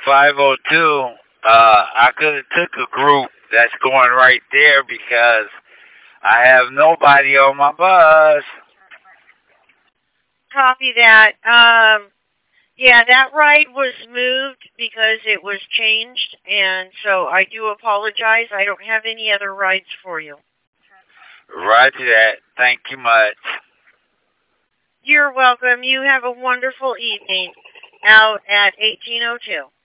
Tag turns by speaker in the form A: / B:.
A: 502. I could have took a group that's going right there because I have nobody on my bus.
B: Copy that. Yeah, that ride was moved because it was changed, and so I do apologize. I don't have any other rides for you.
A: Roger that. Thank you much.
B: You're welcome. You have a wonderful evening out at 1802.